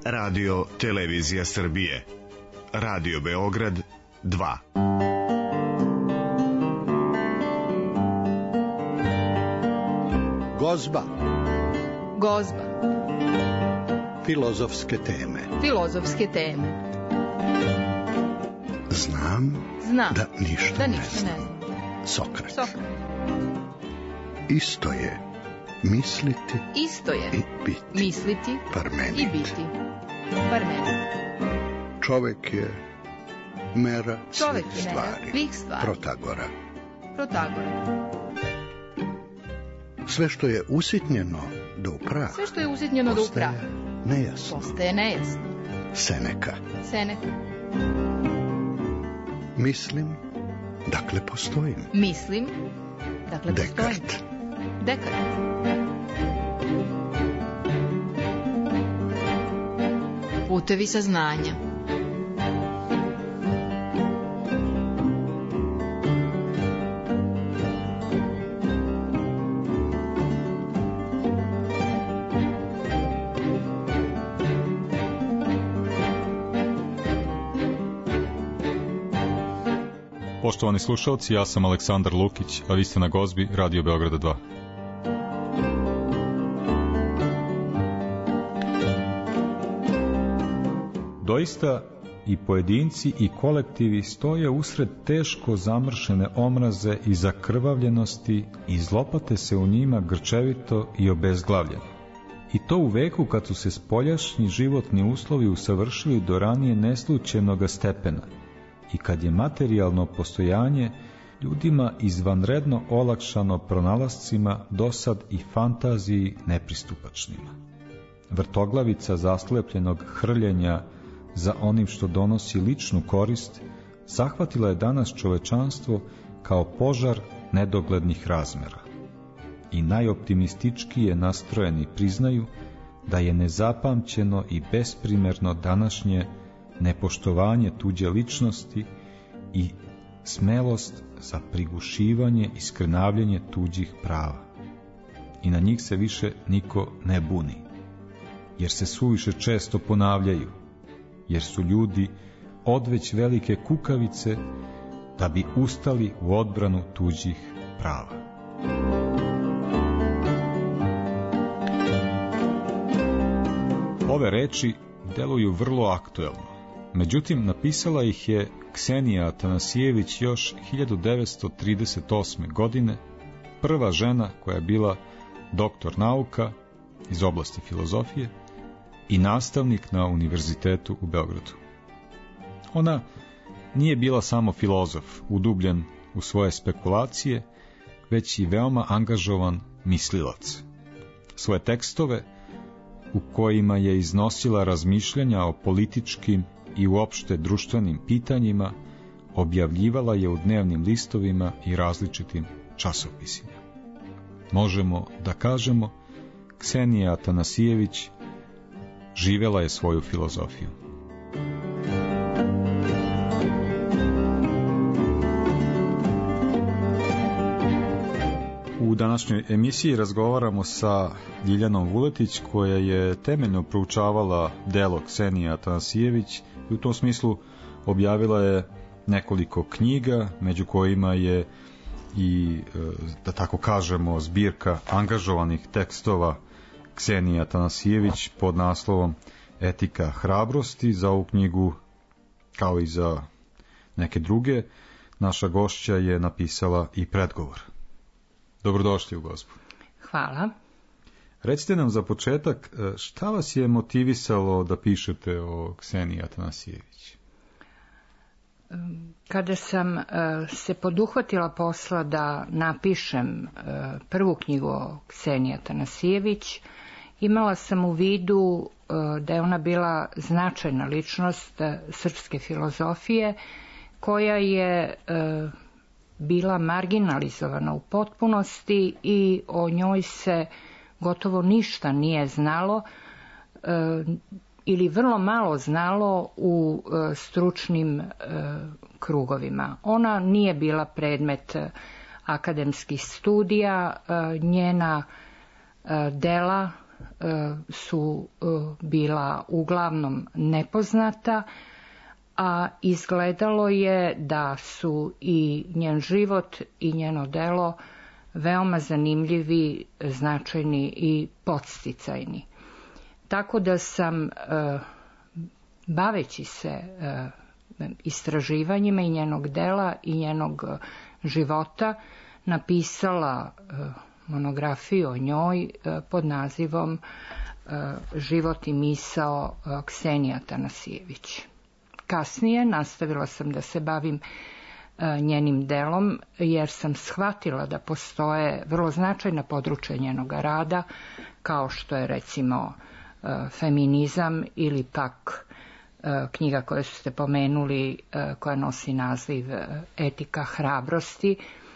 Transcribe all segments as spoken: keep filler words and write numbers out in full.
Radio Televizija Srbije. Radio Beograd dva. Gozba. Gozba. Filozofske teme. Filozofske teme. Znam, Znam da ništa, da ne, ništa znam. ne znam. Sokrat. Sokrat. Isto je misliti Isto je i biti. misliti Parmenid. i biti. Parmenid. Čovek je mera Čovek svih je mera stvari. svih stvari. Protagora. Protagora. Sve što je usitnjeno do prah, Sve što je usitnjeno do postaje prah nejasno. postaje nejasno. Seneka. Seneka. Mislim, dakle postojim. Mislim, dakle postojim. Dekart. Dekart. Putevi saznanja. Poštovani slušalci, ja sam Aleksandar Lukić, a vi ste na Gozbi Radio Beograda dva. Doista i pojedinci i kolektivi stoje usred teško zamršene omraze i zakrvavljenosti i zlopate se u njima grčevito i obezglavljeno. I to u veku kad su se spoljašnji životni uslovi usavršili do ranije neslućenoga stepena i kad je materijalno postojanje ljudima izvanredno olakšano pronalascima dosad i fantaziji nepristupačnima. Vrtoglavica zaslepljenog hrljenja za onim što donosi ličnu korist zahvatila je danas čovečanstvo kao požar nedoglednih razmera. I najoptimističkije nastrojeni priznaju da je nezapamćeno i besprimerno današnje nepoštovanje tuđe ličnosti i smelost za prigušivanje i skrnavljanje tuđih prava. I na njih se više niko ne buni, jer se suviše često ponavljaju, jer su ljudi odveć velike kukavice da bi ustali u odbranu tuđih prava. Ove reči deluju vrlo aktuelno. Međutim, napisala ih je Ksenija Atanasijević još hiljadu devetsto trideset osme. godine, prva žena koja je bila doktor nauka iz oblasti filozofije i nastavnik na univerzitetu u Beogradu. Ona nije bila samo filozof, udubljen u svoje spekulacije, već i veoma angažovan mislilac. Svoje tekstove, u kojima je iznosila razmišljanja o političkim i uopšte društvenim pitanjima, objavljivala je u dnevnim listovima i različitim časopisima. Možemo da kažemo, Ksenija Atanasijević živela je svoju filozofiju. U današnjoj emisiji razgovaramo sa Ljiljanom Vuletić, koja je temeljno proučavala delo Ksenije Atanasijević i u tom smislu objavila je nekoliko knjiga, među kojima je i, da tako kažemo, zbirka angažovanih tekstova Ksenije Atanasijević pod naslovom Etika hrabrosti. Za ovu knjigu, kao i za neke druge, naša gošća je napisala i predgovor. Dobrodošli u Gozbu. Hvala. Recite nam za početak, šta vas je motivisalo da pišete o Kseniji Atanasijević? Kada sam uh, se poduhvatila posla da napišem uh, prvu knjigu o Kseniji Atanasijević, imala sam u vidu uh, da je ona bila značajna ličnost uh, srpske filozofije, koja je uh, bila marginalizovana u potpunosti i o njoj se gotovo ništa nije znalo e, ili vrlo malo znalo u e, stručnim e, krugovima. Ona nije bila predmet akademskih studija, e, njena e, dela su bila uglavnom nepoznata, a izgledalo je da su i njen život i njeno delo veoma zanimljivi, značajni i podsticajni. Tako da sam, baveći se istraživanjima i njenog dela i njenog života, napisala monografiju o njoj pod nazivom Život i misao Ksenije Atanasijević. Kasnije nastavila sam da se bavim njenim delom, jer sam shvatila da postoje vrlo značajna područja njenog rada, kao što je recimo feminizam ili pak knjiga koju ste pomenuli, koja nosi naziv Etika hrabrosti,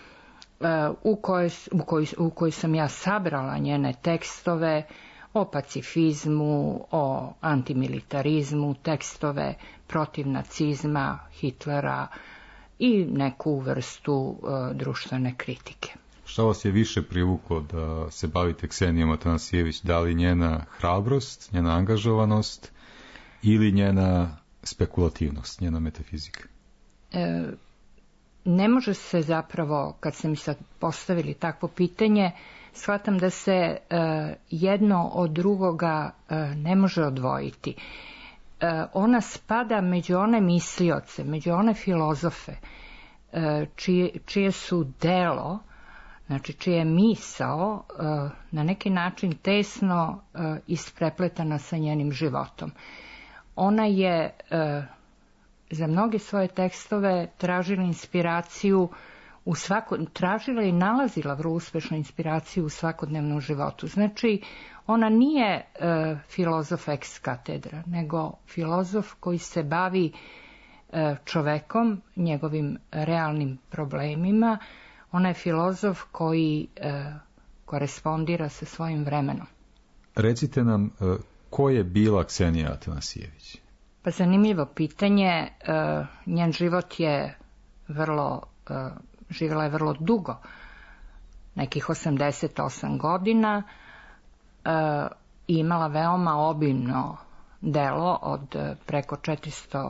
u kojoj, u kojoj, u kojoj sam ja sabrala njene tekstove o pacifizmu, o antimilitarizmu, tekstove protiv nacizma, Hitlera i neku vrstu uh, društvene kritike. Šta vas je više privuklo da se bavite Ksenijom Atanasijević? Da li njena hrabrost, njena angažovanost ili njena spekulativnost, njena metafizika? E, ne može se zapravo, kad ste mi sad postavili takvo pitanje, shvatam da se e, jedno od drugoga e, ne može odvojiti. E, ona spada među one mislioce, među one filozofe, e, čije, čije su delo, znači čije je misao e, na neki način tesno e, isprepletana sa njenim životom. Ona je e, za mnoge svoje tekstove tražila inspiraciju u svako, tražila i nalazila vrlo uspešnu inspiraciju u svakodnevnom životu. Znači, ona nije e, filozof ex katedra, nego filozof koji se bavi e, čovekom, njegovim realnim problemima. Ona je filozof koji e, korespondira sa svojim vremenom. Recite nam, e, ko je bila Ksenija Atanasijević? Pa zanimljivo pitanje. E, njen život je vrlo... E, živjela je vrlo dugo, nekih osamdeset osam godina, e, i imala veoma obimno delo od preko četiristo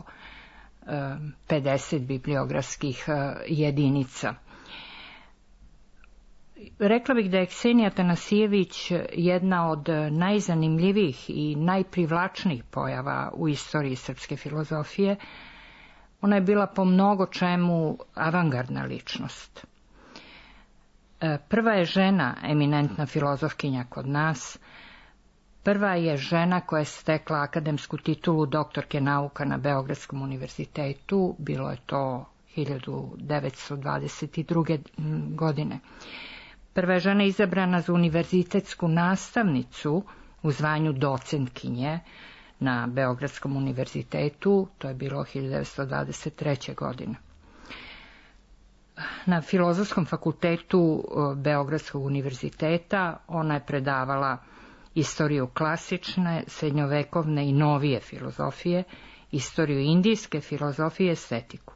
pedeset bibliografskih jedinica. Rekla bih da je Ksenija Atanasijević jedna od najzanimljivijih i najprivlačnijih pojava u istoriji srpske filozofije. Ona je bila po mnogo čemu avangardna ličnost. Prva je žena, eminentna filozofkinja kod nas. Prva je žena koja je stekla akademsku titulu doktorke nauka na Beogradskom univerzitetu. Bilo je to hiljadu devetsto dvadeset druge. godine. Prva je žena izabrana za univerzitetsku nastavnicu u zvanju docentkinje na Beogradskom univerzitetu, to je bilo hiljadu devetsto dvadeset treće. godine. Na Filozofskom fakultetu Beogradskog univerziteta ona je predavala istoriju klasične, srednjovekovne i novije filozofije, istoriju indijske filozofije i estetiku.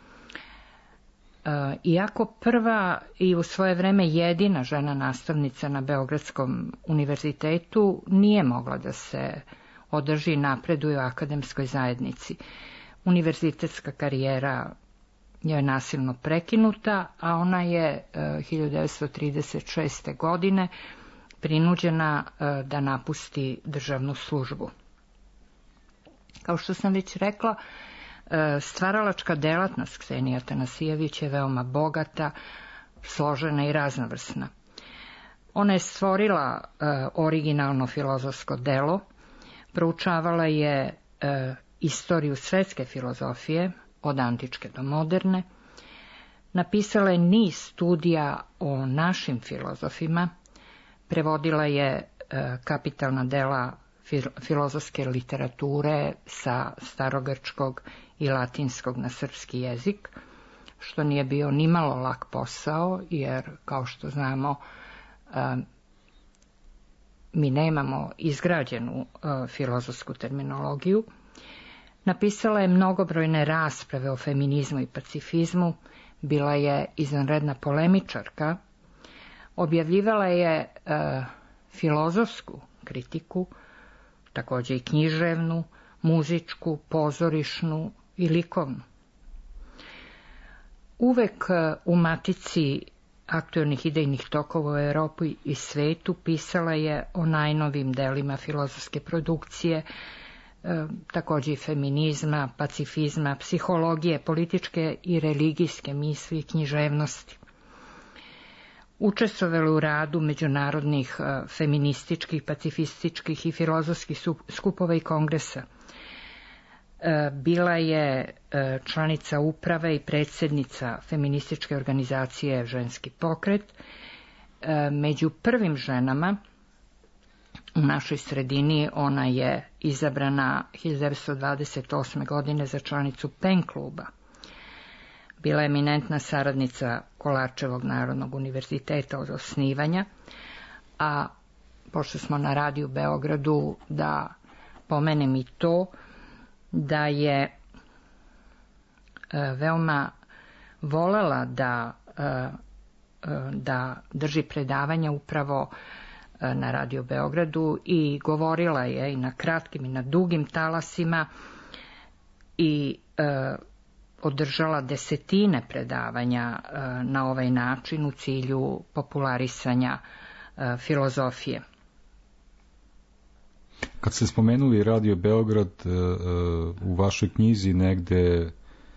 Iako prva i u svoje vreme jedina žena nastavnica na Beogradskom univerzitetu, nije mogla da se održi i napreduje u akademskoj zajednici. Univerzitetska karijera je nasilno prekinuta, a ona je hiljadu devetsto trideset šeste. godine prinuđena da napusti državnu službu. Kao što sam već rekla, stvaralačka delatnost Ksenije Atanasijević je veoma bogata, složena i raznovrsna. Ona je stvorila originalno filozofsko delo, proučavala je e, istoriju svetske filozofije od antičke do moderne, napisala je niz studija o našim filozofima, prevodila je e, kapitalna dela filozofske literature sa starogrčkog i latinskog na srpski jezik, što nije bio nimalo lak posao, jer kao što znamo e, mi nemamo izgrađenu uh, filozofsku terminologiju. Napisala je mnogobrojne rasprave o feminizmu i pacifizmu, bila je izvanredna polemičarka, objavljivala je uh, filozofsku kritiku, takođe i književnu, muzičku, pozorišnu i likovnu. Uvek u matici aktuelnih idejnih tokova u Evropi i svetu pisala je o najnovim delima filozofske produkcije, e, takođe i feminizma, pacifizma, psihologije, političke i religijske misli i književnosti. Učestvovala u radu međunarodnih e, feminističkih, pacifističkih i filozofskih skupova i kongresa. Bila je članica uprave i predsjednica feminističke organizacije Ženski pokret. Među prvim ženama u našoj sredini ona je izabrana hiljadu devetsto dvadeset osme. godine za članicu PEN kluba. Bila je eminentna saradnica Kolarčevog Narodnog univerziteta od osnivanja, a pošto smo na radiju Beogradu, da pomenem i to da je veoma volela da, da drži predavanja upravo na Radio Beogradu i govorila je i na kratkim i na dugim talasima i održala desetine predavanja na ovaj način u cilju popularisanja filozofije. Kad ste spomenuli Radio Beograd, u vašoj knjizi negde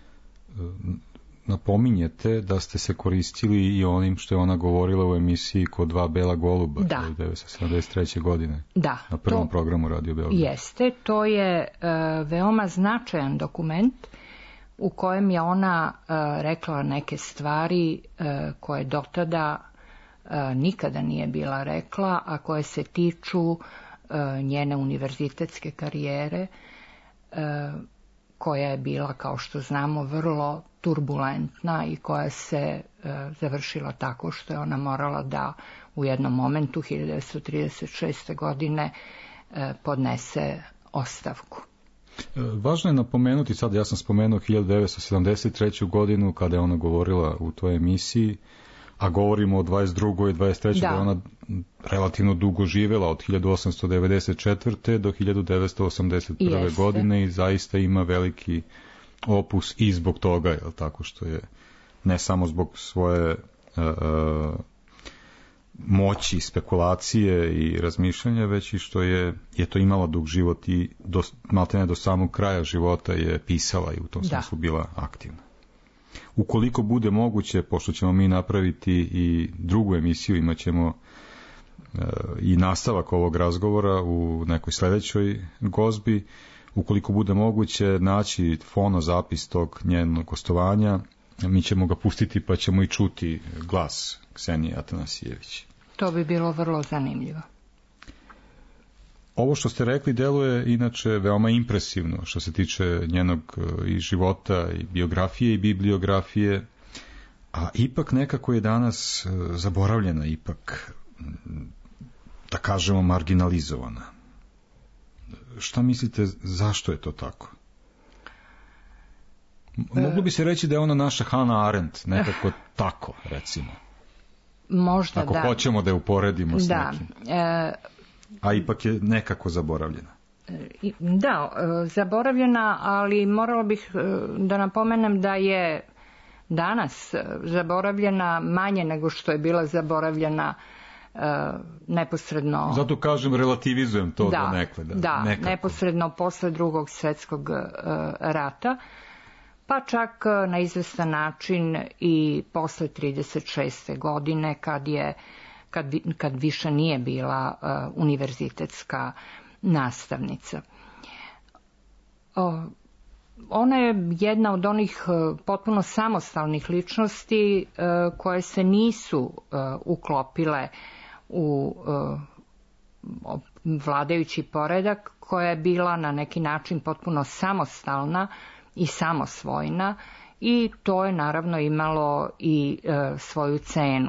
napominjete da ste se koristili i onim što je ona govorila u emisiji Kod dva bela goluba, da. hiljadu devetsto sedamdeset treće. godine. Da, na prvom to programu Radio Beograd. Jeste, to je uh, veoma značajan dokument u kojem je ona uh, rekla neke stvari uh, koje dotada uh, nikada nije bila rekla, a koje se tiču njene univerzitetske karijere, koja je bila, kao što znamo, vrlo turbulentna i koja se završila tako što je ona morala da u jednom momentu, hiljadu devetsto trideset šeste. godine, podnese ostavku. Važno je napomenuti, sad ja sam spomenuo hiljadu devetsto sedamdeset treću. godinu kada je ona govorila u toj emisiji, a govorimo o dvadeset drugoj. i dvadeset trećoj. da je ona relativno dugo živela, od hiljadu osamsto devedeset četvrte. do hiljadu devetsto osamdeset prve. Jeste. godine i zaista ima veliki opus i zbog toga, je tako, što je ne samo zbog svoje uh, uh, moći, spekulacije i razmišljanja, već i što je, je to imala dug život i do, maltene do samog kraja života je pisala i u tom smislu bila aktivna. Ukoliko bude moguće, pošto ćemo mi napraviti i drugu emisiju, imat ćemo e, i nastavak ovog razgovora u nekoj sledećoj gozbi, ukoliko bude moguće naći fonozapis tog njenog gostovanja, mi ćemo ga pustiti pa ćemo i čuti glas Ksenije Atanasijević. To bi bilo vrlo zanimljivo. Ovo što ste rekli deluje inače veoma impresivno što se tiče njenog i života i biografije i bibliografije, a ipak nekako je danas zaboravljena, ipak da kažemo marginalizovana. Šta mislite, zašto je to tako? Moglo bi se reći da je ona naša Hannah Arendt, nekako tako, recimo. Možda Ako da. Ako hoćemo da je uporedimo s da. nekim. E... A ipak je nekako zaboravljena. Da, zaboravljena, ali morala bih da napomenem da je danas zaboravljena manje nego što je bila zaboravljena uh, neposredno... Zato kažem, relativizujem to da, do nekle. Da, da nekako. neposredno posle drugog svjetskog uh, rata, pa čak na izvestan način i posle trideset šeste. godine kad je Kad, kad više nije bila uh, univerzitetska nastavnica. Uh, ona je jedna od onih uh, potpuno samostalnih ličnosti uh, koje se nisu uh, uklopile u uh, vladajući poredak, koja je bila na neki način potpuno samostalna i samosvojna, i to je naravno imalo i uh, svoju cenu.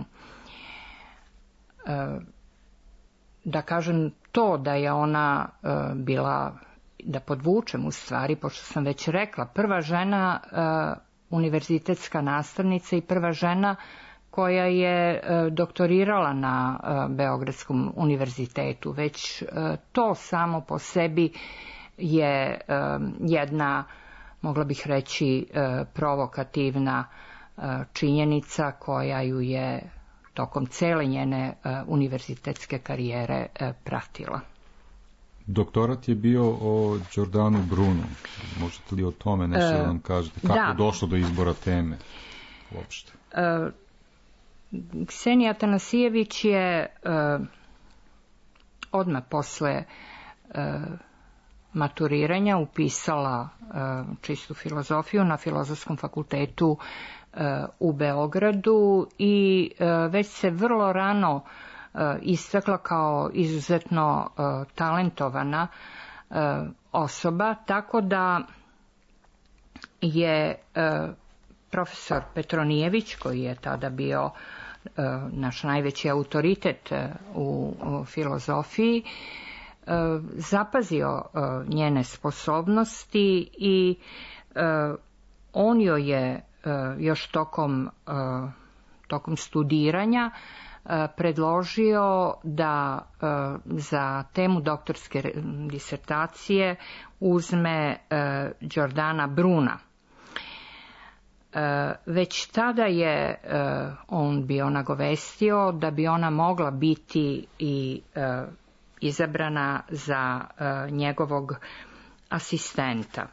Da kažem to da je ona bila, da podvučem u stvari, pošto sam već rekla, prva žena univerzitetska nastavnica i prva žena koja je doktorirala na Beogradskom univerzitetu. Već to samo po sebi je jedna, mogla bih reći, provokativna činjenica koja ju je tokom cele njene univerzitetske karijere pratila. Doktorat je bio o Giordanu Brunu. Možete li o tome nešto da nam kažete? Kako da. je došlo do izbora teme uopšte? Ksenija Atanasijević je odmah posle maturiranja upisala čistu filozofiju na Filozofskom fakultetu u Beogradu i već se vrlo rano istakla kao izuzetno talentovana osoba, tako da je profesor Petronijević, koji je tada bio naš najveći autoritet u filozofiji, zapazio njene sposobnosti i on joj je još tokom, tokom studiranja predložio da za temu doktorske disertacije uzme Giordana Bruna. Već tada je on bio nagovestio da bi ona mogla biti i izabrana za njegovog asistenta.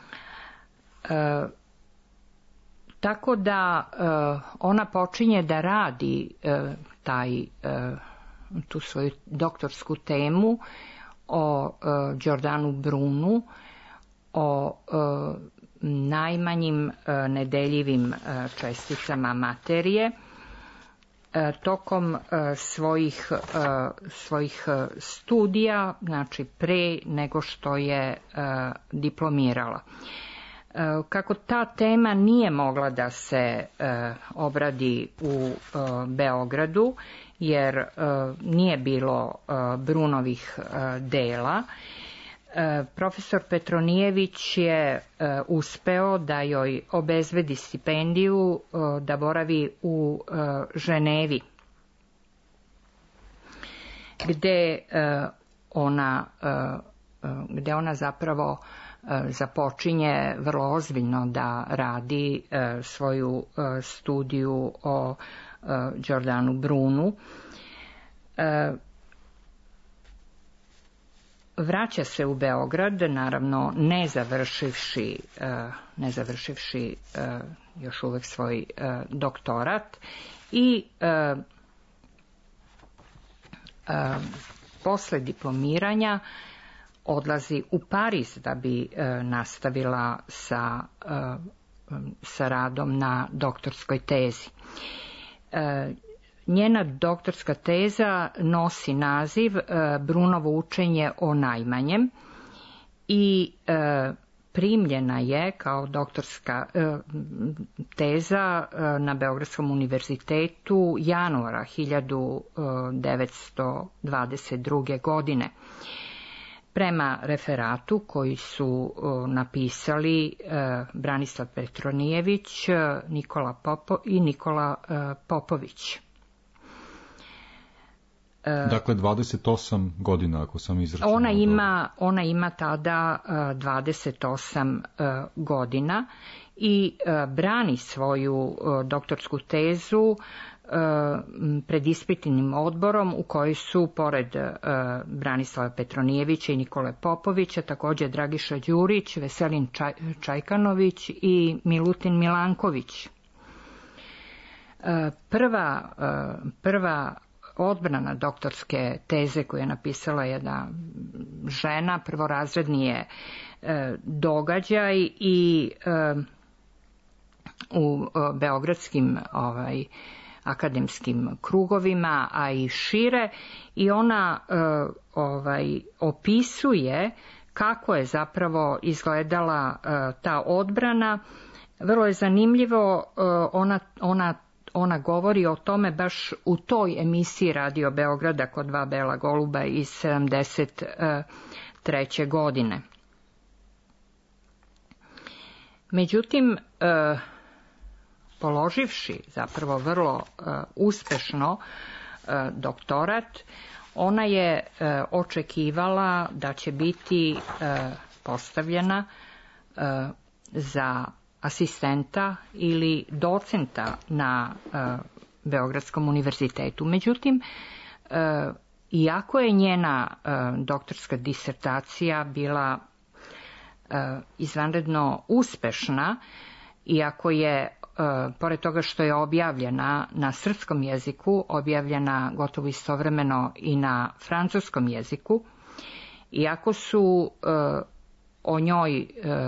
Tako da ona počinje da radi taj, tu svoju doktorsku temu o Giordanu Brunu, o najmanjim nedeljivim česticama materije, tokom svojih, svojih studija, znači pre nego što je diplomirala. Kako ta tema nije mogla da se obradi u Beogradu, jer nije bilo Brunovih dela, profesor Petronijević je uspeo da joj obezbedi stipendiju da boravi u Ženevi, gde ona, gde ona zapravo započinje vrlo ozbiljno da radi svoju studiju o Giordanu Brunu. Vraća se u Beograd, naravno ne završivši, ne završivši još uvek svoj doktorat, i posle diplomiranja odlazi u Pariz da bi nastavila sa, sa radom na doktorskoj tezi. Njena doktorska teza nosi naziv Brunovo učenje o najmanjem i primljena je kao doktorska teza na Beogradskom univerzitetu januara hiljadu devetsto dvadeset druge. godine. Prema referatu koji su napisali Branislav Petronijević, Nikola Popo i Nikola Popović. Dakle, dvadeset osam godina, ako sam izračunao. Ona ima, ona ima tada dvadeset osam godina i brani svoju doktorsku tezu pred ispitnim odborom u kojoj su, pored Branislava Petronijevića i Nikole Popovića, također Dragiša Đurić, Veselin Čajkanović i Milutin Milanković. Prva, prva odbrana doktorske teze koju je napisala jedna žena, prvorazredni je događaj i u beogradskim ovaj, akademskim krugovima, a i šire, i ona ovaj, opisuje kako je zapravo izgledala ta odbrana. Vrlo je zanimljivo, ona, ona Ona govori o tome baš u toj emisiji Radio Beograda kod dva bela goluba iz sedamdeset treće. godine. Međutim, položivši zapravo vrlo uspešno doktorat, ona je očekivala da će biti postavljena za asistenta ili docenta na Beogradskom univerzitetu. Međutim, iako je njena doktorska disertacija bila izvanredno uspešna, iako je, pored toga što je objavljena na srpskom jeziku, objavljena gotovo istovremeno i na francuskom jeziku, iako su o njoj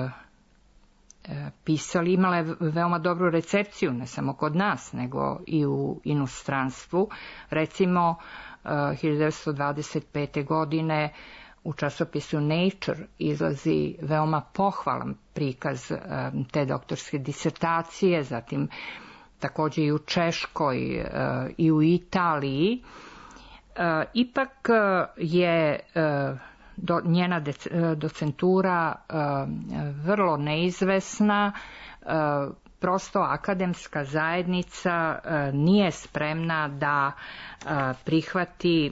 pisali, imala je veoma dobru recepciju, ne samo kod nas, nego i u inostranstvu. Recimo, hiljadu devetsto dvadeset pete. godine u časopisu Nature izlazi veoma pohvalan prikaz te doktorske disertacije, zatim takođe i u Češkoj i u Italiji. Ipak je do, njena docentura vrlo neizvesna, prosto akademska zajednica nije spremna da prihvati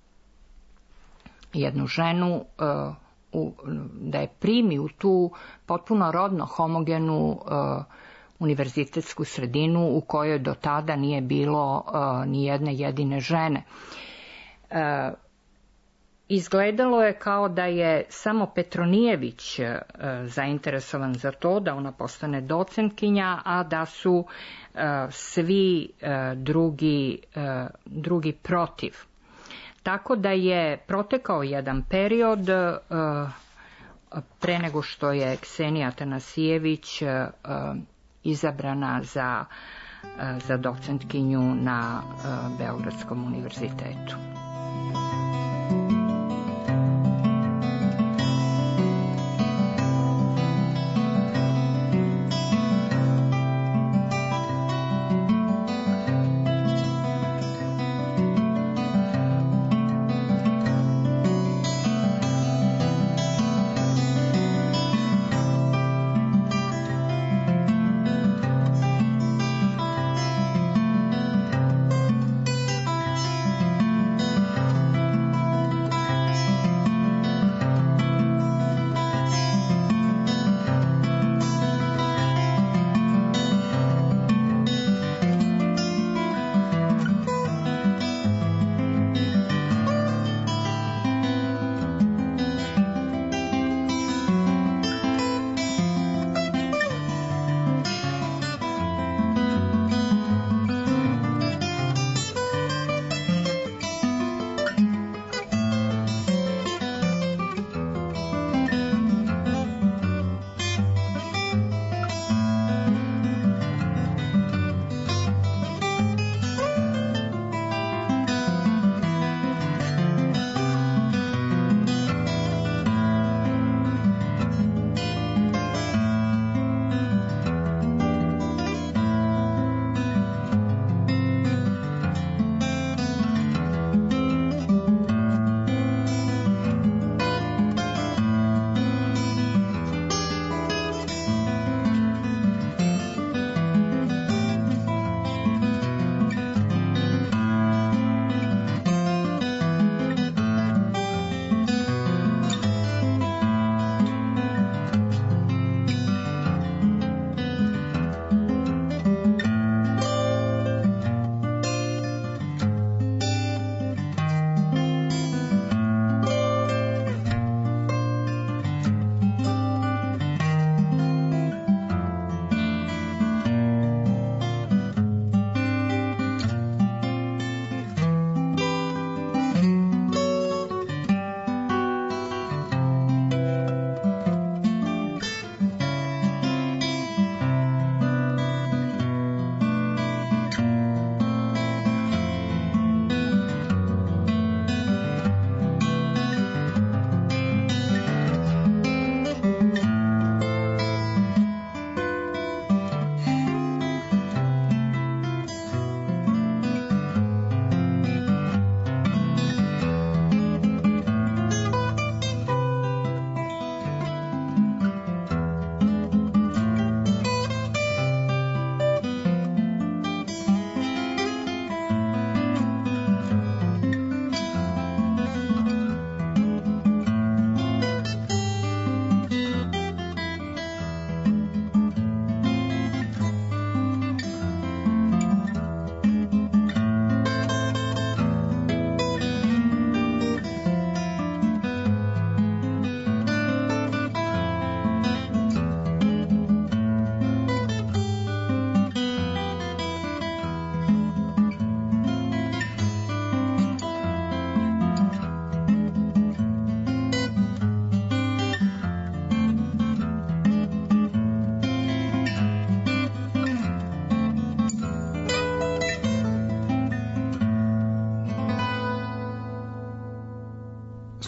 jednu ženu, da je primi u tu potpuno rodno homogenu univerzitetsku sredinu u kojoj do tada nije bilo ni jedne jedine žene. Izgledalo je kao da je samo Petronijević zainteresovan za to da ona postane docentkinja, a da su svi drugi, drugi protiv. Tako da je protekao jedan period pre nego što je Ksenija Atanasijević izabrana za, za docentkinju na Beogradskom univerzitetu.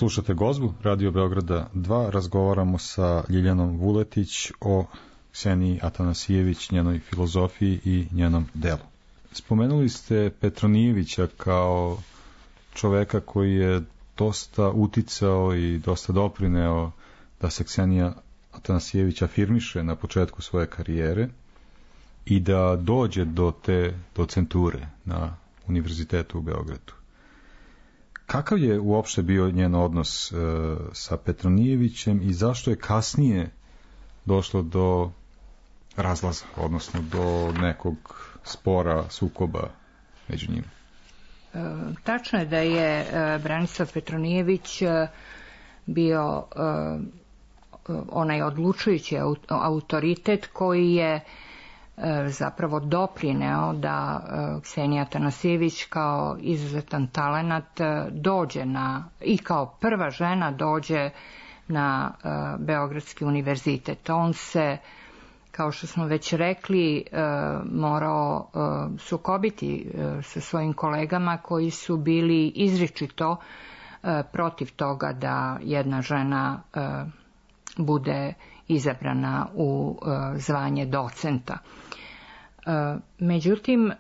Slušate Gozbu, Radio Beograda dva, razgovaramo sa Ljiljanom Vuletić o Kseniji Atanasijević, njenoj filozofiji i njenom delu. Spomenuli ste Petronijevića kao čoveka koji je dosta uticao i dosta doprineo da se Ksenija Atanasijević afirmiše na početku svoje karijere i da dođe do te docenture na Univerzitetu u Beogradu. Kakav je uopšte bio njen odnos e, sa Petronijevićem i zašto je kasnije došlo do razlaza, odnosno do nekog spora, sukoba među njima? E, tačno je da je e, Branislav Petronijević e, bio e, onaj odlučujući autoritet koji je e, zapravo doprineo da e, Ksenija Atanasijević kao izuzetan talenat e, dođe na, i kao prva žena dođe na e, Beogradski univerzitet. On se, kao što smo već rekli, e, morao e, sukobiti e, sa svojim kolegama koji su bili izričito e, protiv toga da jedna žena e, bude izabrana u e, zvanje docenta. E, međutim, e,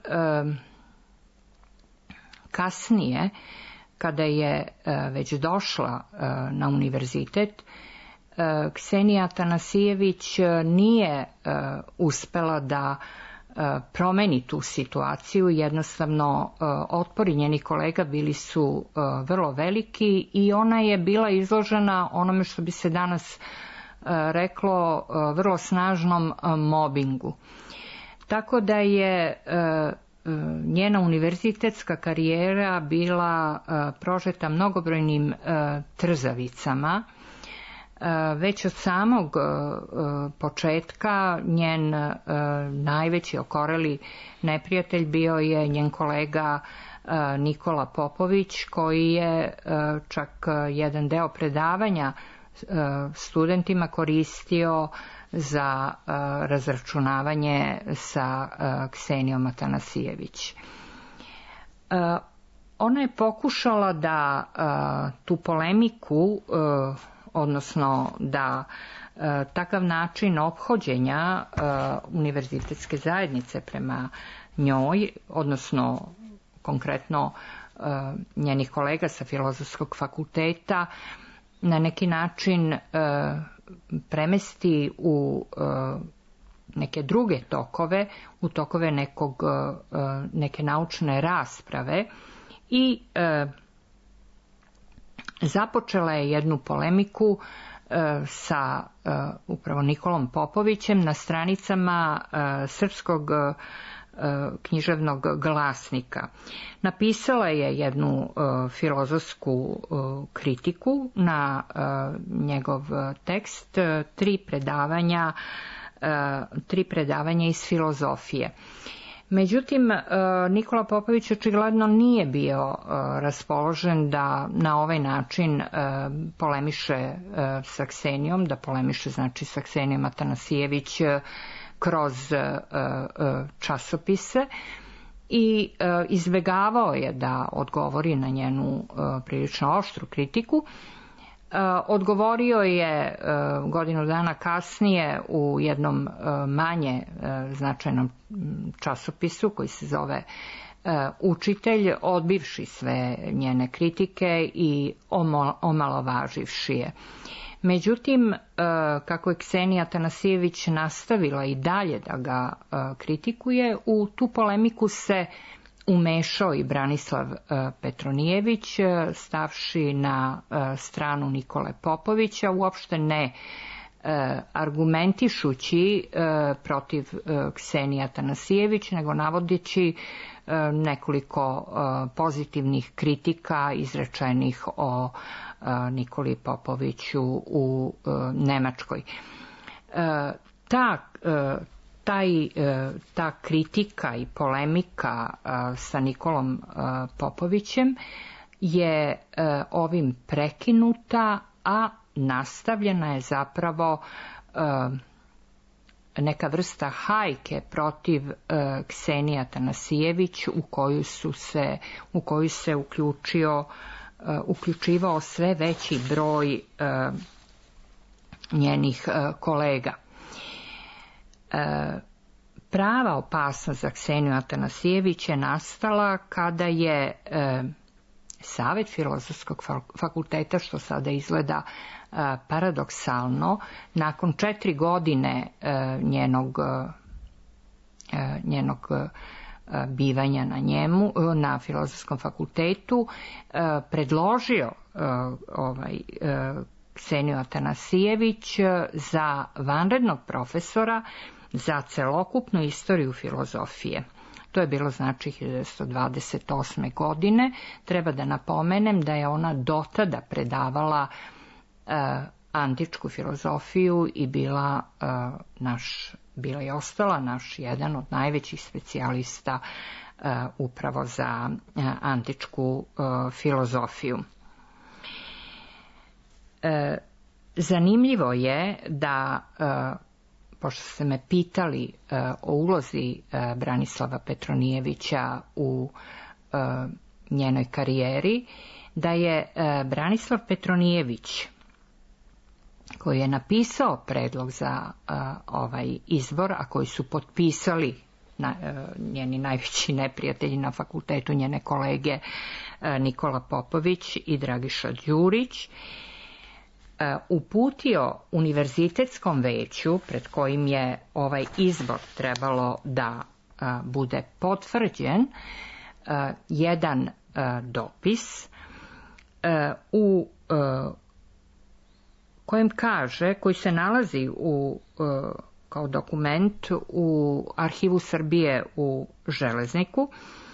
kasnije, kada je e, već došla e, na univerzitet, e, Ksenija Atanasijević nije e, uspela da e, promeni tu situaciju. Jednostavno, e, otpori njenih kolega bili su e, vrlo veliki i ona je bila izložena onome što bi se danas reklo vrlo snažnom mobingu. Tako da je njena univerzitetska karijera bila prožeta mnogobrojnim trzavicama. Već od samog početka njen najveći okoreli neprijatelj bio je njen kolega Nikola Popović, koji je čak jedan deo predavanja studentima koristio za uh, razračunavanje sa uh, Ksenijom Atanasijević. Uh, ona je pokušala da uh, tu polemiku, uh, odnosno da uh, takav način ophođenja uh, univerzitetske zajednice prema njoj, odnosno konkretno uh, njenih kolega sa Filozofskog fakulteta, na neki način e, premesti u e, neke druge tokove, u tokove nekog, e, neke naučne rasprave i e, započela je jednu polemiku e, sa e, upravo Nikolom Popovićem na stranicama e, Srpskog književnog glasnika. Napisala je jednu uh, filozofsku uh, kritiku na uh, njegov tekst, uh, tri predavanja, uh, tri predavanja iz filozofije. Međutim, uh, Nikola Popović očigledno nije bio uh, raspoložen da na ovaj način uh, polemiše uh, sa Ksenijom, da polemiše znači sa Ksenijom Atanasijević uh, kroz uh, uh, časopise i uh, izbegavao je da odgovori na njenu uh, prilično oštru kritiku. Uh, odgovorio je uh, godinu dana kasnije u jednom uh, manje uh, značajnom časopisu koji se zove uh, Učitelj, odbivši sve njene kritike i omalovaživši je. Međutim, kako je Ksenija Atanasijević nastavila i dalje da ga kritikuje, u tu polemiku se umešao i Branislav Petronijević, stavši na stranu Nikole Popovića, uopšte ne argumentišući protiv Ksenije Atanasijević, nego navodeći nekoliko pozitivnih kritika izrečenih o Nikoli Popoviću u Nemačkoj. Ta, taj, ta kritika i polemika sa Nikolom Popovićem je ovim prekinuta, a nastavljena je zapravo neka vrsta hajke protiv uh, Ksenije Atanasijević u koju su se u koju se uključio uh, uključivao sve veći broj njenih kolega. Prava opasnost za Kseniju Atanasijević je nastala kada je Savet Filozofskog fakulteta, što sada izgleda paradoksalno, nakon četiri godine njenog, njenog bivanja na njemu, na Filozofskom fakultetu, predložio ovaj, Kseniju Atanasijević za vanrednog profesora za celokupnu istoriju filozofije. To je bilo znači hiljadu devetsto dvadeset osme. godine. Treba da napomenem da je ona dotada predavala uh, antičku filozofiju i bila uh, naš, bila je ostala naš jedan od najvećih specijalista uh, upravo za uh, antičku uh, filozofiju. Uh, zanimljivo je da uh, pošto ste me pitali uh, o ulozi uh, Branislava Petronijevića u uh, njenoj karijeri, da je uh, Branislav Petronijević, koji je napisao predlog za uh, ovaj izbor, a koji su potpisali na, uh, njeni najveći neprijatelji na fakultetu, njene kolege uh, Nikola Popović i Dragiša Đurić, uputio univerzitetskom veću, pred kojim je ovaj izbor trebalo da a, bude potvrđen, a, jedan a, dopis a, u a, kojem kaže, koji se nalazi u, a, kao dokument u Arhivu Srbije u Železniku,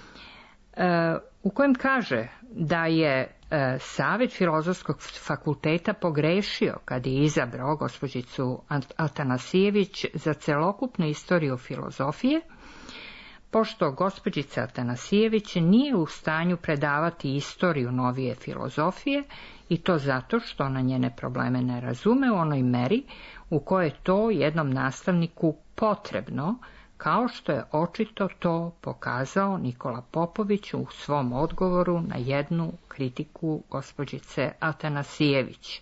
a, u kojem kaže da je Savet Filozofskog fakulteta pogrešio kad je izabrao gospođicu Atanasijević za celokupnu istoriju filozofije, pošto gospođica Atanasijević nije u stanju predavati istoriju novije filozofije, i to zato što ona njene probleme ne razume u onoj meri u kojoj je to jednom nastavniku potrebno, kao što je očito to pokazao Nikola Popović u svom odgovoru na jednu kritiku gospođice Atanasijević.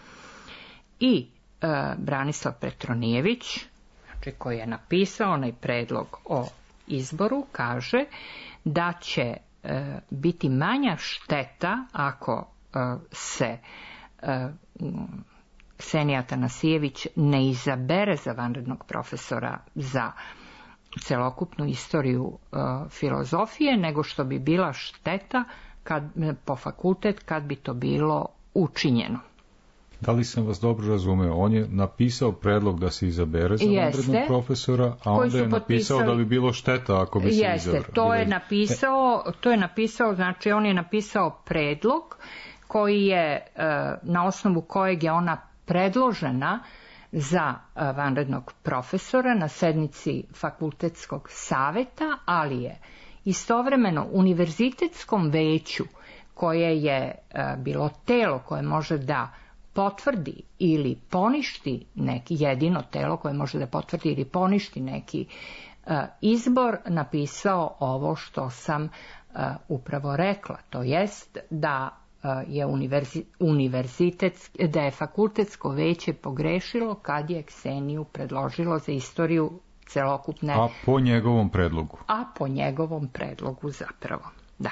I e, Branislav Petronijević, znači koji je napisao onaj predlog o izboru, kaže da će e, biti manja šteta ako e, se e, Ksenija Atanasijević ne izabere za vanrednog profesora za celokupnu istoriju uh, filozofije, nego što bi bila šteta kad, po fakultet kad bi to bilo učinjeno. Da li sam vas dobro razumeo? On je napisao predlog da se izabere za vanrednog profesora, a onda je napisao da bi bilo šteta ako bi se Jeste, izabrao. to je napisao, to je napisao, znači on je napisao predlog koji je, uh, na osnovu kojeg je ona predložena za vanrednog profesora na sednici fakultetskog saveta, ali je istovremeno univerzitetskom veću, koje je bilo telo koje može da potvrdi ili poništi neki, jedino telo koje može da potvrdi ili poništi neki izbor, napisao ovo što sam upravo rekla, to jest da je univerzitet, da je fakultetsko veće pogrešilo kad je Kseniju predložilo za istoriju celokupne... A po njegovom predlogu. A po njegovom predlogu zapravo, da.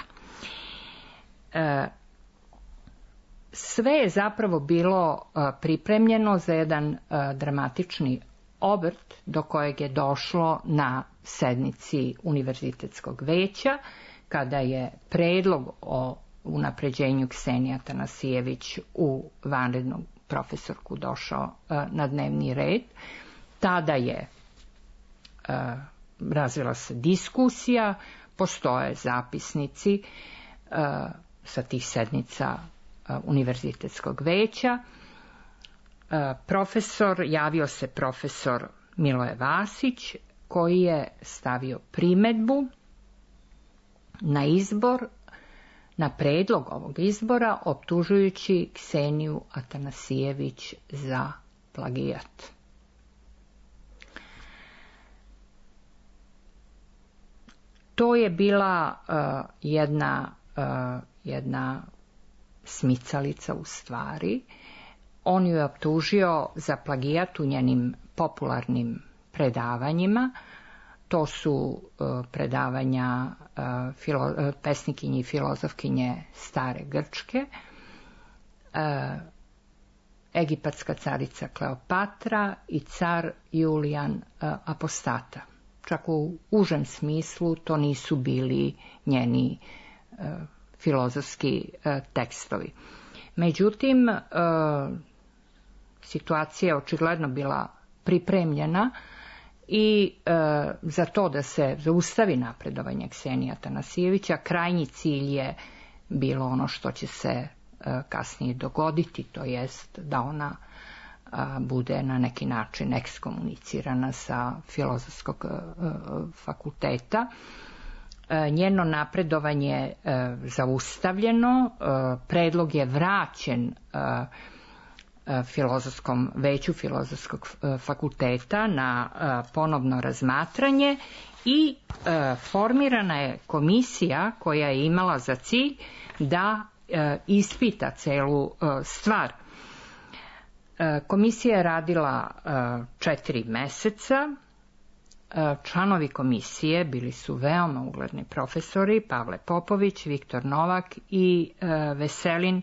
E, sve je zapravo bilo a, pripremljeno za jedan a, dramatični obrt do kojeg je došlo na sednici univerzitetskog veća, kada je predlog o unapređenju Ksenije Atanasijević u vanrednu profesorku došao uh, na dnevni red. Tada je uh, razvila se diskusija, postoje zapisnici uh, sa tih sednica uh, univerzitetskog veća. Uh, profesor, javio se profesor Miloje Vasić, koji je stavio primedbu na izbor, na predlog ovog izbora, optužujući Kseniju Atanasijević za plagijat. To je bila uh, jedna, uh, jedna smicalica u stvari. On ju je optužio za plagijat u njenim popularnim predavanjima. To su uh, predavanja uh, filo, uh, pesnikinje i filozofkinje stare Grčke, uh, egipatska carica Kleopatra i car Julijan uh, Apostata. Čak u užem smislu to nisu bili njeni uh, filozofski uh, tekstovi. Međutim, uh, situacija je očigledno bila pripremljena i e, za to da se zaustavi napredovanje Ksenije Atanasijevića, krajnji cilj je bilo ono što će se e, kasnije dogoditi, to jest da ona a, bude na neki način ekskomunicirana sa Filozofskog e, fakulteta. E, njeno napredovanje je e, zaustavljeno, e, predlog je vraćen e, Filozofskom veću Filozofskog fakulteta na ponovno razmatranje i formirana je komisija koja je imala za cilj da ispita celu stvar. Komisija je radila četiri meseca. Članovi komisije bili su veoma ugledni profesori, Pavle Popović, Viktor Novak i Veselin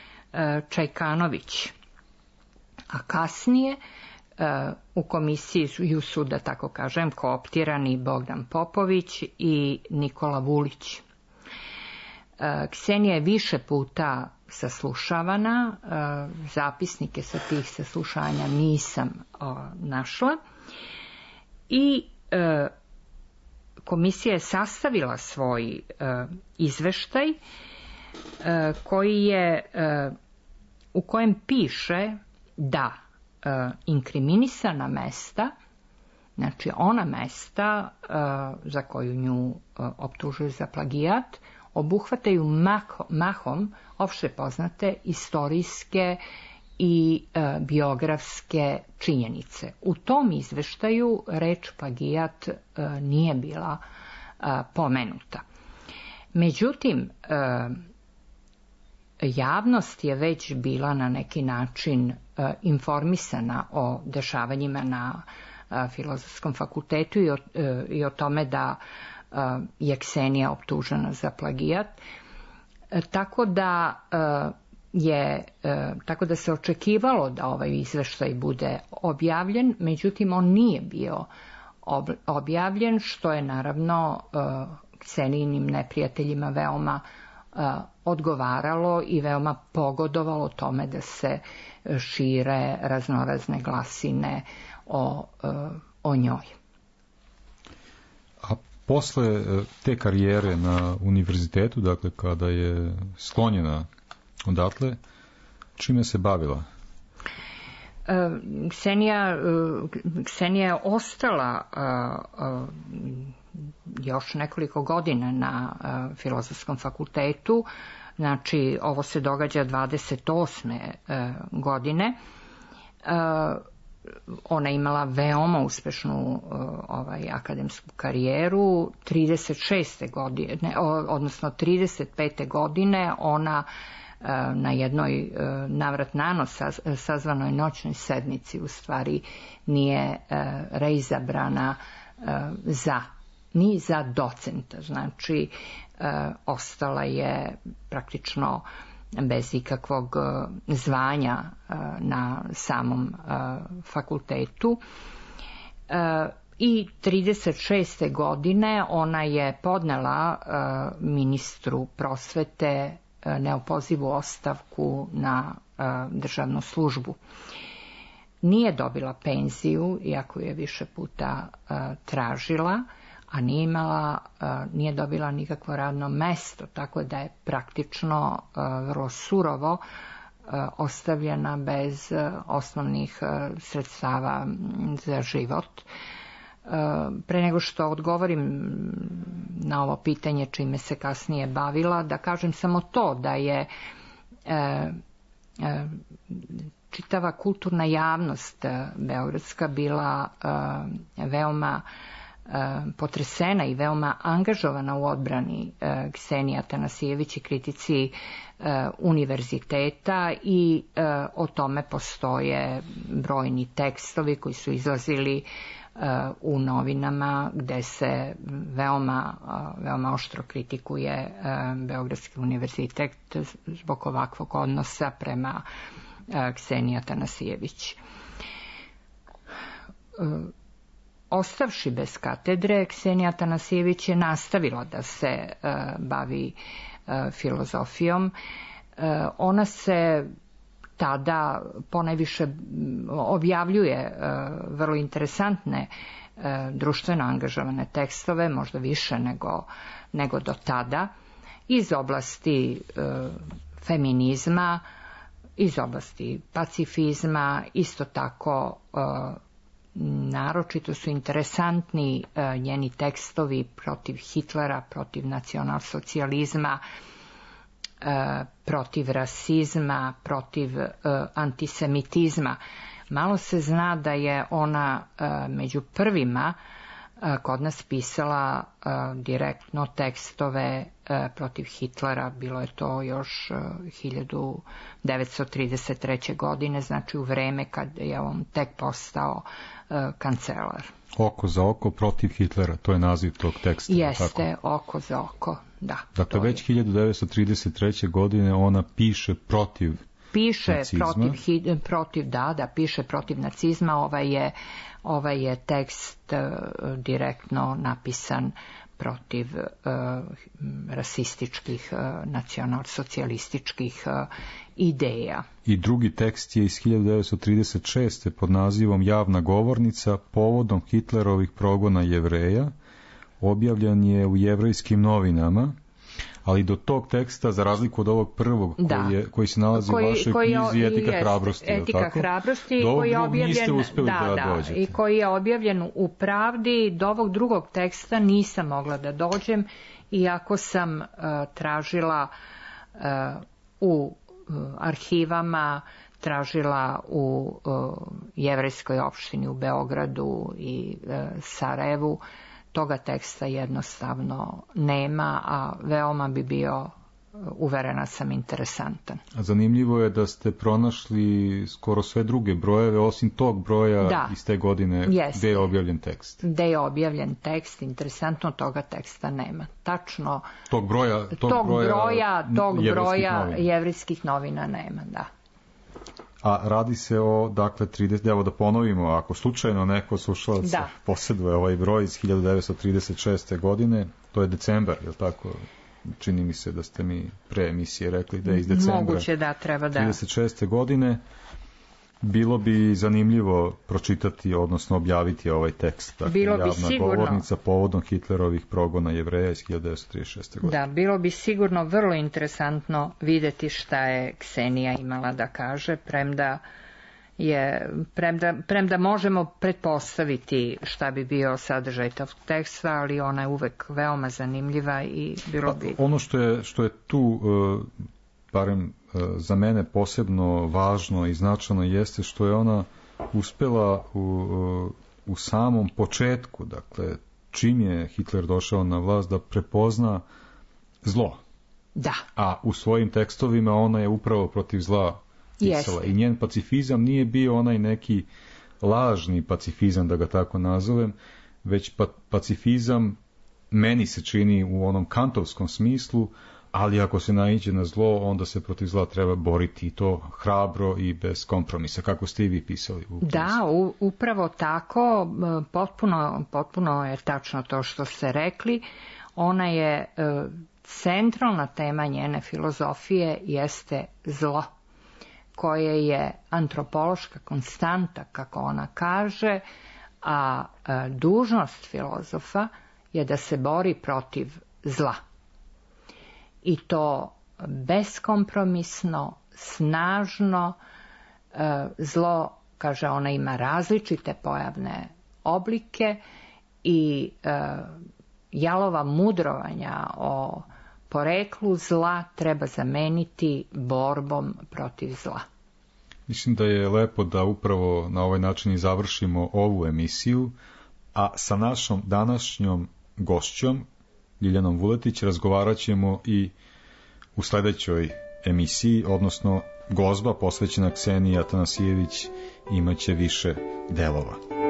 Čajkanović. A kasnije u komisiji su, da tako kažem, kooptirani Bogdan Popović i Nikola Vulić. Ksenija je više puta saslušavana, zapisnike sa tih saslušanja nisam našla i komisija je sastavila svoj izveštaj koji je, u kojem piše da e, inkriminisana mesta, znači ona mesta e, za koju nju e, optužuju za plagijat, obuhvataju mako, mahom opšte poznate istorijske i e, biografske činjenice. U tom izveštaju reč plagijat e, nije bila e, pomenuta. Međutim, e, javnost je već bila na neki način uh, informisana o dešavanjima na uh, Filozofskom fakultetu i o, uh, i o tome da uh, je Ksenija optužena za plagijat. Uh, tako da uh, je uh, tako da se očekivalo da ovaj izveštaj bude objavljen, međutim on nije bio ob, objavljen, što je naravno uh, Ksenijinim neprijateljima veoma odgovaralo i veoma pogodovalo tome da se šire raznorazne glasine o, o njoj. A posle te karijere na univerzitetu, dakle kada je sklonjena odatle, čime se bavila? Ksenija, Ksenija je ostala još nekoliko godina na uh, Filozofskom fakultetu, znači ovo se događa dvadeset osme Uh, godine. Uh, ona je imala veoma uspešnu uh, ovaj, akademsku karijeru. trideset šeste godine, odnosno trideset pete godine ona uh, na jednoj uh, navrat nanos saz, sazvanoj noćnoj sednici u stvari nije uh, reizabrana uh, za ni za docenta, znači e, ostala je praktično bez ikakvog e, zvanja e, na samom e, fakultetu. E, I trideset šeste godine ona je podnela e, ministru prosvete e, neopozivu ostavku na e, državnu službu. Nije dobila penziju, iako je više puta e, tražila, a nije imala, nije dobila nikakvo radno mesto, tako da je praktično vrlo surovo ostavljena bez osnovnih sredstava za život. Pre nego što odgovorim na ovo pitanje čime se kasnije bavila, da kažem samo to da je čitava kulturna javnost beogradska bila veoma potresena i veoma angažovana u odbrani Ksenije Atanasijević i kritici univerziteta i o tome postoje brojni tekstovi koji su izlazili u novinama gde se veoma, veoma oštro kritikuje Beogradski univerzitet zbog ovakvog odnosa prema Kseniji Atanasijević. Ostavši bez katedre, Ksenija Atanasijević je nastavila da se bavi filozofijom. Ona se tada ponajviše objavljuje vrlo interesantne društveno angažovane tekstove, možda više nego, nego do tada, iz oblasti feminizma, iz oblasti pacifizma, isto tako naročito su interesantni njeni tekstovi protiv Hitlera, protiv nacionalsocijalizma, protiv rasizma, protiv antisemitizma. Malo se zna da je ona među prvima kod nas pisala direktno tekstove protiv Hitlera, bilo je to još hiljadu devetsto trideset treće. godine, znači u vreme kad je on tek postao kancelar. Oko za oko protiv Hitlera, to je naziv tog teksta. Jeste, tako? Oko za oko, da. Dakle, već je. hiljadu devetsto trideset treće. godine ona piše protiv Piše nacizma. protiv, protiv, da, da, piše protiv nacizma. Ovaj je, ovaj je tekst uh, direktno napisan protiv uh, rasističkih, uh, nacionalsocijalističkih uh, ideja. I drugi tekst je iz hiljadu devetsto trideset šeste. pod nazivom Javna govornica povodom Hitlerovih progona Jevreja. Objavljen je u Jevrejskim novinama, ali do tog teksta, za razliku od ovog prvog, da. koji, je, koji se nalazi koji, u vašoj knjizi Etika jest, hrabrosti, Etika tako? hrabrosti, do koji je objavljen, da, da, da, i koji je objavljen u Pravdi. Do ovog drugog teksta nisam mogla da dođem, iako sam uh, tražila uh, u uh, arhivama, tražila u uh, jevrejskoj opštini u Beogradu i uh, Sarajevu. Toga teksta jednostavno nema, a veoma bi bio, uverena sam, interesantan. A zanimljivo je da ste pronašli skoro sve druge brojeve, osim tog broja da. iz te godine. Jeste. Gde je objavljen tekst. Gde je objavljen tekst, interesantno, toga teksta nema. Tačno, tog broja, tog tog broja, broja, tog broja novina. Jevrejskih novina nema, da. A radi se o, dakle, trideset, evo da ponovimo, ako slučajno neko slušalac da. posjeduje ovaj broj iz hiljadu devetsto trideset šeste. godine, to je decembar, je li tako? Čini mi se da ste mi pre emisije rekli da je iz decembra. Moguće da, treba da. trideset šeste. godine. Bilo bi zanimljivo pročitati, odnosno objaviti ovaj tekst. Dakle, bilo bi javna sigurno. govornica povodom Hitlerovih progona Jevreja iz hiljadu devetsto trideset šeste. godine. Da, bilo bi sigurno vrlo interesantno videti šta je Ksenija imala da kaže, premda je, premda, premda možemo pretpostaviti šta bi bio sadržaj tog teksta, ali ona je uvek veoma zanimljiva i bilo bi... Ono što je, što je tu, barem za mene posebno važno i značajno, jeste što je ona uspela u, u samom početku, dakle, čim je Hitler došao na vlast, da prepozna zlo. Da. A u svojim tekstovima ona je upravo protiv zla pisala. Jeste. I njen pacifizam nije bio onaj neki lažni pacifizam, da ga tako nazovem, već pa, pacifizam, meni se čini, u onom kantovskom smislu, ali ako se naiđe na zlo, onda se protiv zla treba boriti, i to hrabro i bez kompromisa, kako ste i vi pisali. U da, u, upravo tako, potpuno, potpuno je tačno to što ste rekli. Ona je, centralna tema njene filozofije jeste zlo, koje je antropološka konstanta, kako ona kaže, a dužnost filozofa je da se bori protiv zla. I to beskompromisno, snažno. Zlo, kaže ona, ima različite pojavne oblike i jalova mudrovanja o poreklu zla treba zameniti borbom protiv zla. Mislim da je lepo da upravo na ovaj način i završimo ovu emisiju, a sa našom današnjom gošćom, Ljiljanom Vuletić, razgovarat ćemo i u sledećoj emisiji, odnosno gozba posvećena Kseniji Atanasijević imaće više delova.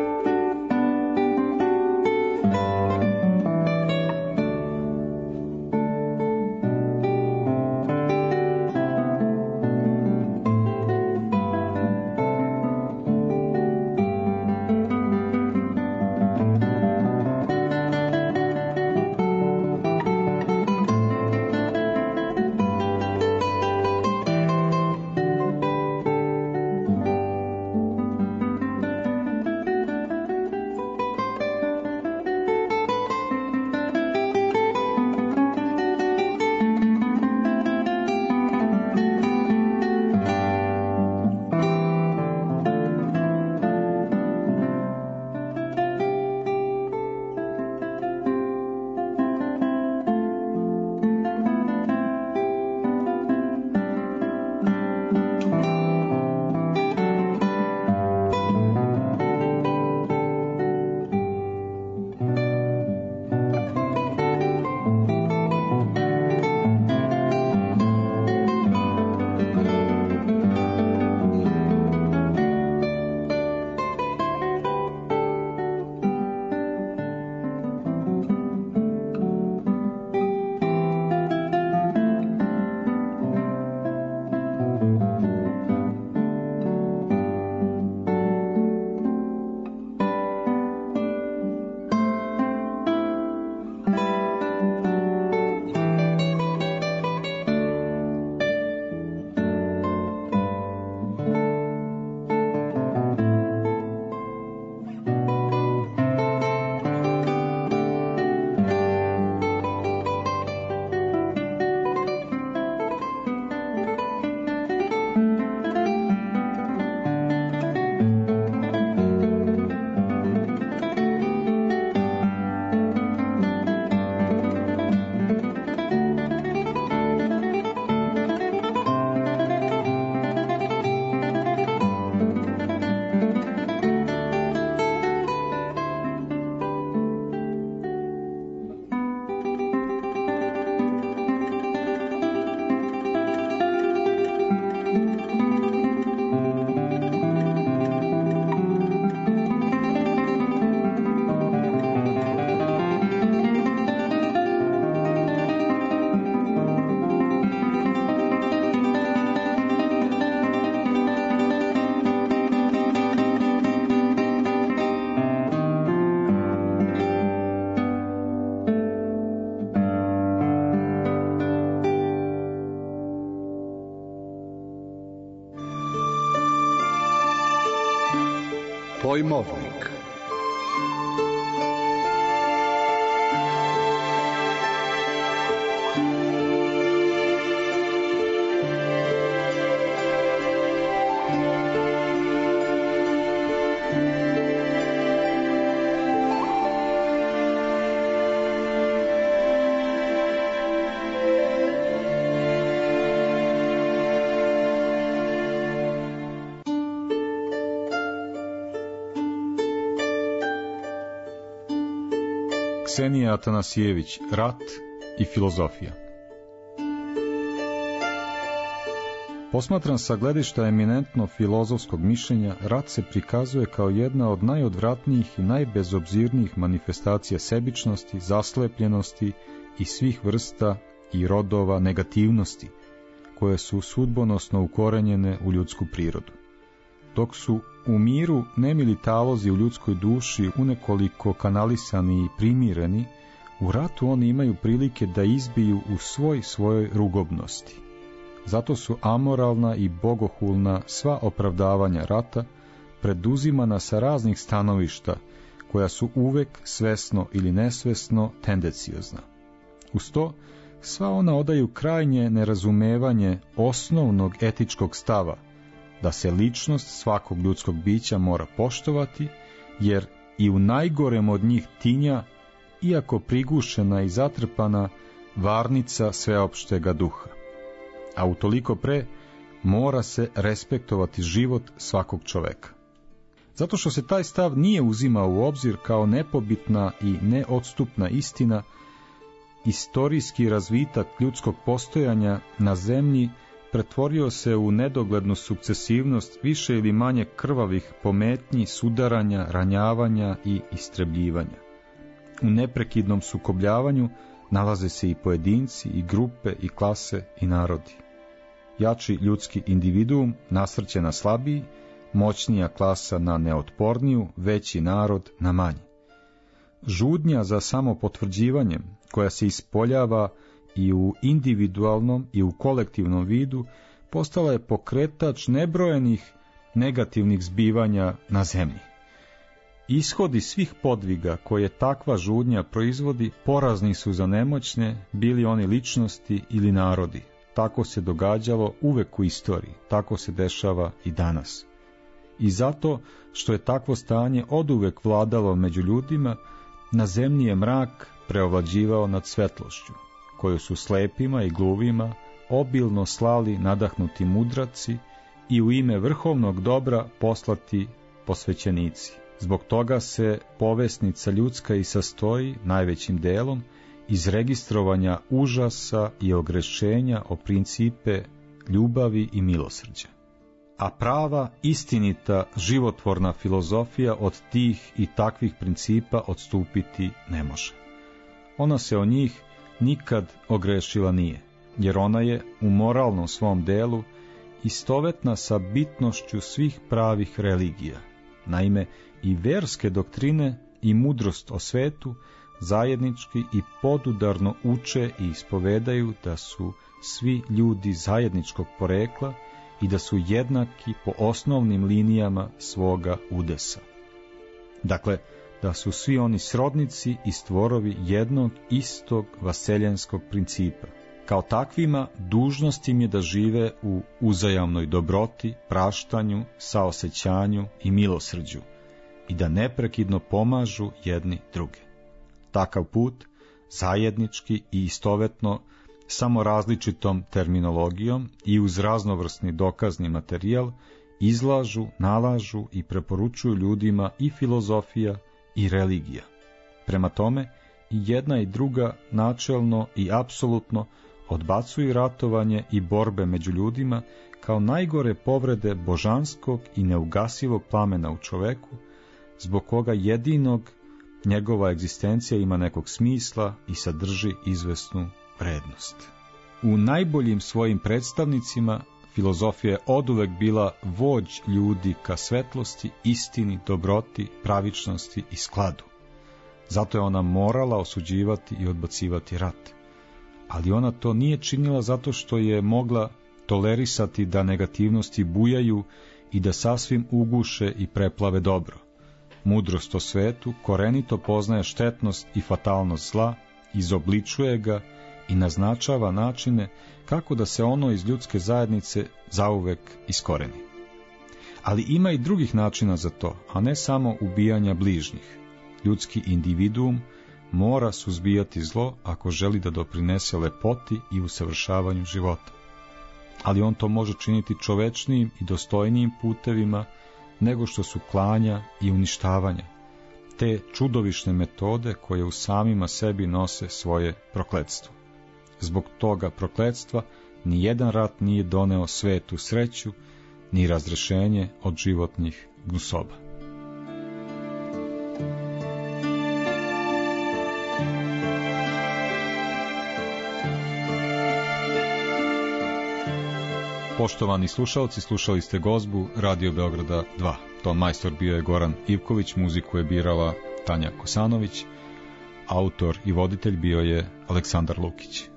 Pojmovnik. Ksenija Atanasijević, rat i filozofija. Posmatran sa gledišta eminentno filozofskog mišljenja, rat se prikazuje kao jedna od najodvratnijih i najbezobzirnijih manifestacija sebičnosti, zaslepljenosti i svih vrsta i rodova negativnosti, koje su sudbonosno ukorenjene u ljudsku prirodu. Dok su u miru nemili talozi u ljudskoj duši unekoliko kanalisani i primireni, u ratu oni imaju prilike da izbiju u svoj svojoj rugobnosti. Zato su amoralna i bogohulna sva opravdavanja rata, preduzimana sa raznih stanovišta, koja su uvek svesno ili nesvesno tendenciozna. Uz to, sva ona odaju krajnje nerazumevanje osnovnog etičkog stava, da se ličnost svakog ljudskog bića mora poštovati, jer i u najgorem od njih tinja, iako prigušena i zatrpana, varnica sveopštega duha. A utoliko pre mora se respektovati život svakog čoveka. Zato što se taj stav nije uzimao u obzir kao nepobitna i neodstupna istina, istorijski razvitak ljudskog postojanja na zemlji pretvorio se u nedoglednu sukcesivnost više ili manje krvavih pometnji, sudaranja, ranjavanja i istrebljivanja. U neprekidnom sukobljavanju nalaze se i pojedinci, i grupe, i klase, i narodi. Jači ljudski individuum nasrće na slabiji, moćnija klasa na neotporniju, veći narod na manji. Žudnja za samopotvrđivanjem, koja se ispoljava i u individualnom i u kolektivnom vidu, postala je pokretač nebrojenih negativnih zbivanja na zemlji. Ishodi svih podviga koje takva žudnja proizvodi porazni su za nemoćne, bili oni ličnosti ili narodi. Tako se događalo uvek u istoriji, tako se dešava i danas. I zato što je takvo stanje oduvek vladalo među ljudima, na zemlji je mrak preovlađivao nad svetlošću, koju su slepima i gluvima obilno slali nadahnuti mudraci i u ime vrhovnog dobra poslati posvećenici. Zbog toga se povesnica ljudska i sastoji najvećim delom iz registrovanja užasa i ogrešenja o principe ljubavi i milosrđa. A prava, istinita, životvorna filozofija od tih i takvih principa odstupiti ne može. Ona se o njih nikad ogrešila nije, jer ona je u moralnom svom delu istovetna sa bitnošću svih pravih religija. Naime, i verske doktrine i mudrost o svetu zajednički i podudarno uče i ispovedaju da su svi ljudi zajedničkog porekla i da su jednaki po osnovnim linijama svoga udesa. Dakle, da su svi oni srodnici i stvorovi jednog istog vaseljenskog principa. Kao takvima, dužnost im je da žive u uzajamnoj dobroti, praštanju, saosećanju i milosrđu i da neprekidno pomažu jedni druge. Takav put, zajednički i istovetno, samo različitom terminologijom i uz raznovrsni dokazni materijal, izlažu, nalažu i preporučuju ljudima i filozofija i religija. Prema tome, i jedna i druga načelno i apsolutno odbacuju ratovanje i borbe među ljudima kao najgore povrede božanskog i neugasivog plamena u čoveku, zbog koga jedinog njegova egzistencija ima nekog smisla i sadrži izvesnu vrednost. U najboljim svojim predstavnicima filozofija je oduvek bila vođ ljudi ka svetlosti, istini, dobroti, pravičnosti i skladu. Zato je ona morala osuđivati i odbacivati rat. Ali ona to nije činila zato što je mogla tolerisati da negativnosti bujaju i da sasvim uguše i preplave dobro. Mudrost o svetu korenito poznaje štetnost i fatalnost zla, izobličuje ga i naznačava načine kako da se ono iz ljudske zajednice zauvek iskoreni. Ali ima i drugih načina za to, a ne samo ubijanja bližnjih. Ljudski individuum mora suzbijati zlo ako želi da doprinese lepoti i usavršavanju života. Ali on to može činiti čovečnijim i dostojnijim putevima nego što su klanja i uništavanja, te čudovišne metode koje u samima sebi nose svoje prokletstvo. Zbog toga prokletstva ni jedan rat nije doneo svetu sreću, ni razrešenje od životnih gnusoba. Poštovani slušalci, slušali ste gozbu Radio Beograda dva. Ton majstor bio je Goran Ivković, muziku je birala Tanja Kosanović, autor i voditelj bio je Aleksandar Lukić.